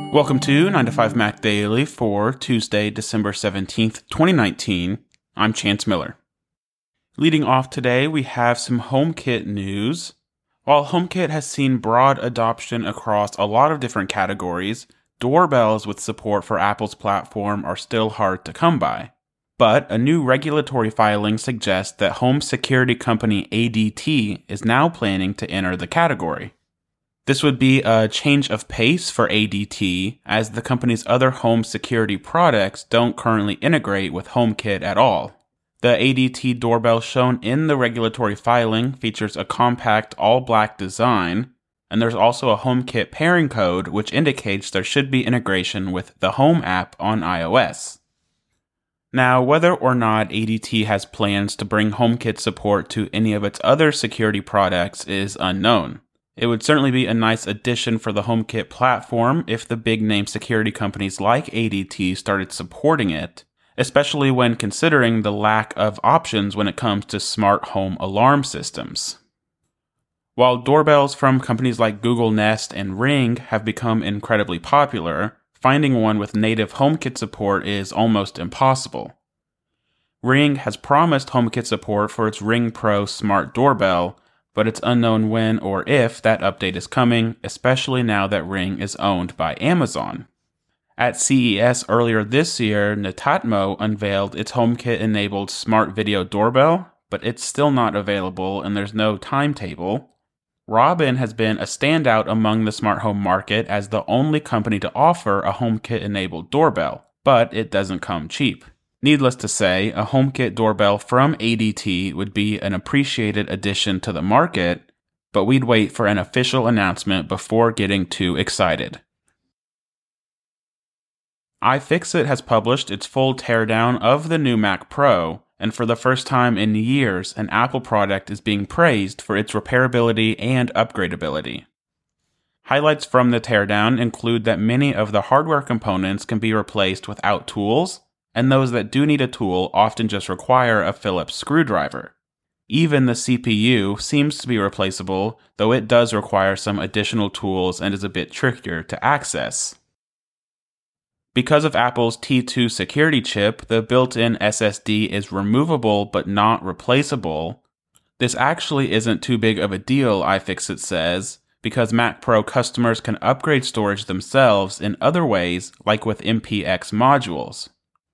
Welcome to 9 to 5 Mac Daily for Tuesday, December 17th, 2019. I'm Chance Miller. Leading off today, we have some HomeKit news. While HomeKit has seen broad adoption across a lot of different categories, doorbells with support for Apple's platform are still hard to come by. But a new regulatory filing suggests that home security company ADT is now planning to enter the category. This would be a change of pace for ADT, as the company's other home security products don't currently integrate with HomeKit at all. The ADT doorbell shown in the regulatory filing features a compact all-black design, and there's also a HomeKit pairing code which indicates there should be integration with the Home app on iOS. Now, whether or not ADT has plans to bring HomeKit support to any of its other security products is unknown. It would certainly be a nice addition for the HomeKit platform if the big-name security companies like ADT started supporting it, especially when considering the lack of options when it comes to smart home alarm systems. While doorbells from companies like Google Nest and Ring have become incredibly popular, finding one with native HomeKit support is almost impossible. Ring has promised HomeKit support for its Ring Pro smart doorbell, but it's unknown when or if that update is coming, especially now that Ring is owned by Amazon. At CES earlier this year, Netatmo unveiled its HomeKit-enabled smart video doorbell, but it's still not available and there's no timetable. Robin has been a standout among the smart home market as the only company to offer a HomeKit-enabled doorbell, but it doesn't come cheap. Needless to say, a HomeKit doorbell from ADT would be an appreciated addition to the market, but we'd wait for an official announcement before getting too excited. iFixit has published its full teardown of the new Mac Pro, and for the first time in years, an Apple product is being praised for its repairability and upgradability. Highlights from the teardown include that many of the hardware components can be replaced without tools, and those that do need a tool often just require a Phillips screwdriver. Even the CPU seems to be replaceable, though it does require some additional tools and is a bit trickier to access. Because of Apple's T2 security chip, the built-in SSD is removable but not replaceable. This actually isn't too big of a deal, iFixit says, because Mac Pro customers can upgrade storage themselves in other ways, like with MPX modules.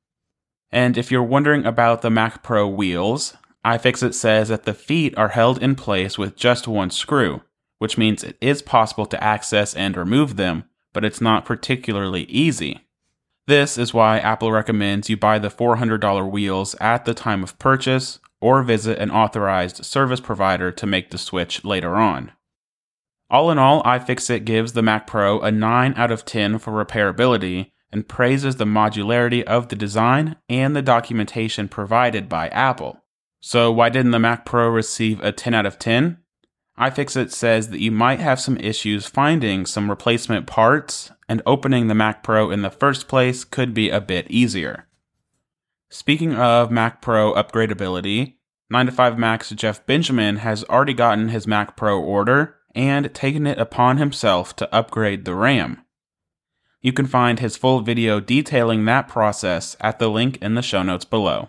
And if you're wondering about the Mac Pro wheels, iFixit says that the feet are held in place with just one screw, which means it is possible to access and remove them, but it's not particularly easy. This is why Apple recommends you buy the $400 wheels at the time of purchase or visit an authorized service provider to make the switch later on. All in all, iFixit gives the Mac Pro a 9 out of 10 for repairability and praises the modularity of the design and the documentation provided by Apple. So why didn't the Mac Pro receive a 10 out of 10? iFixit says that you might have some issues finding some replacement parts, and opening the Mac Pro in the first place could be a bit easier. Speaking of Mac Pro upgradability, 9 to 5 Mac's Jeff Benjamin has already gotten his Mac Pro order and taken it upon himself to upgrade the RAM. You can find his full video detailing that process at the link in the show notes below.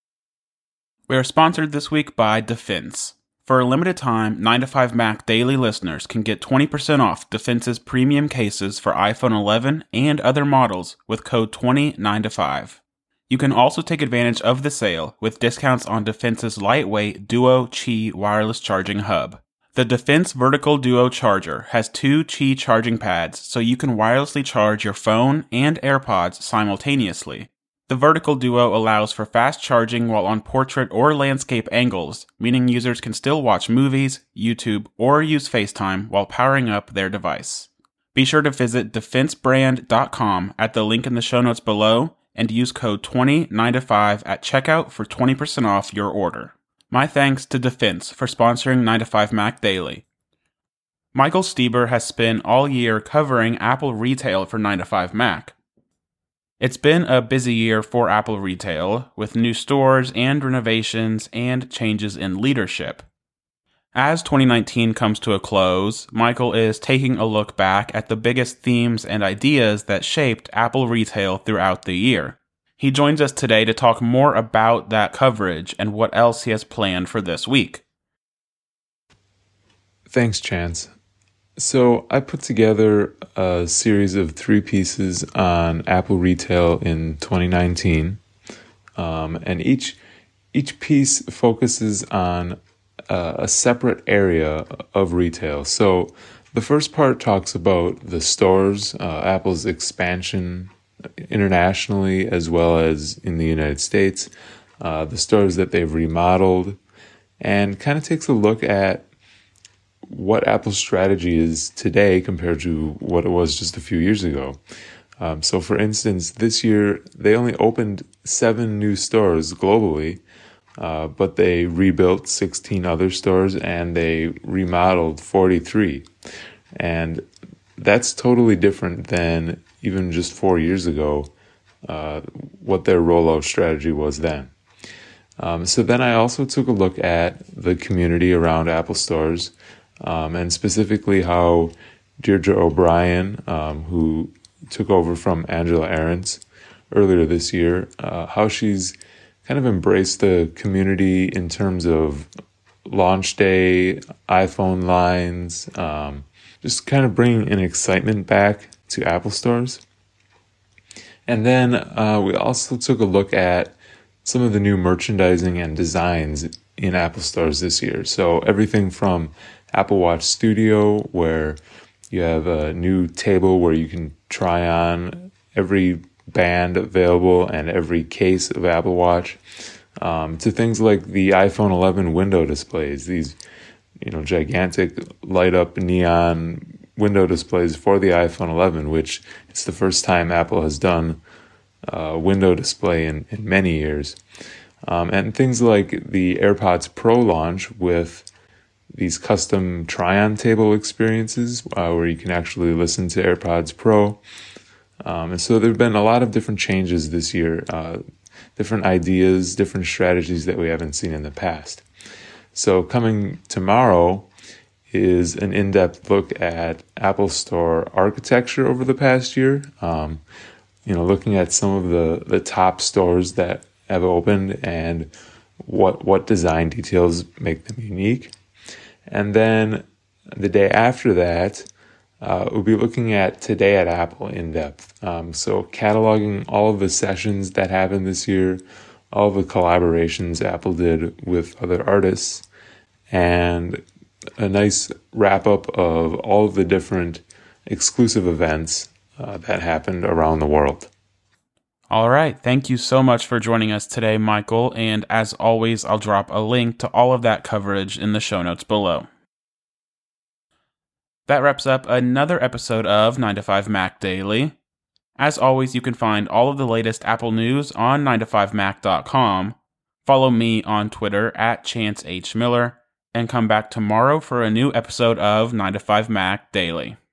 We are sponsored this week by Defense. For a limited time, 9 to 5 Mac daily listeners can get 20% off Defense's premium cases for iPhone 11 and other models with code 209to5. You can also take advantage of the sale with discounts on Defense's lightweight Duo Qi wireless charging hub. The Defense Vertical Duo charger has 2 Qi charging pads so you can wirelessly charge your phone and AirPods simultaneously. The Vertical Duo allows for fast charging while on portrait or landscape angles, meaning users can still watch movies, YouTube, or use FaceTime while powering up their device. Be sure to visit defensebrand.com at the link in the show notes below and use code 209to5 at checkout for 20% off your order. My thanks to Defense for sponsoring 9 to 5 Mac Daily. Michael Stieber has spent all year covering Apple retail for 9 to 5 Mac. It's been a busy year for Apple retail, with new stores and renovations and changes in leadership. As 2019 comes to a close, Michael is taking a look back at the biggest themes and ideas that shaped Apple retail throughout the year. He joins us today to talk more about that coverage and what else he has planned for this week. Thanks, Chance. So I put together a series of 3 pieces on Apple retail in 2019, and each piece focuses on a separate area of retail. So the first part talks about the stores, Apple's expansion internationally as well as in the United States, the stores that they've remodeled, and kind of takes a look at what Apple's strategy is today compared to what it was just a few years ago. So for instance, this year they only opened 7 new stores globally, but they rebuilt 16 other stores and they remodeled 43. And that's totally different than even just 4 years ago, what their rollout strategy was then. So then I also took a look at the community around Apple stores, and specifically how Deirdre O'Brien, who took over from Angela Ahrendts earlier this year, how she's kind of embraced the community in terms of launch day, iPhone lines, just kind of bringing an excitement back to Apple stores. And then we also took a look at some of the new merchandising and designs in Apple stores this year. So everything from Apple Watch Studio, where you have a new table where you can try on every band available and every case of Apple Watch, to things like the iPhone 11 window displays, these gigantic light up neon window displays for the iPhone 11, which it's the first time Apple has done a window display in many years. And things like the AirPods Pro launch with these custom try-on table experiences where you can actually listen to AirPods Pro. And so there have been a lot of different changes this year, different ideas, different strategies that we haven't seen in the past. So coming tomorrow is an in-depth look at Apple Store architecture over the past year, looking at some of the top stores that have opened and what design details make them unique. And then the day after that, we'll be looking at Today at Apple in depth. So cataloging all of the sessions that happened this year, all of the collaborations Apple did with other artists, and a nice wrap up of all of the different exclusive events that happened around the world. All right. Thank you so much for joining us today, Michael. And as always, I'll drop a link to all of that coverage in the show notes below. That wraps up another episode of 9 to 5 Mac Daily. As always, you can find all of the latest Apple news on 9to5mac.com. Follow me on Twitter at ChanceHMiller, and come back tomorrow for a new episode of 9 to 5 Mac Daily.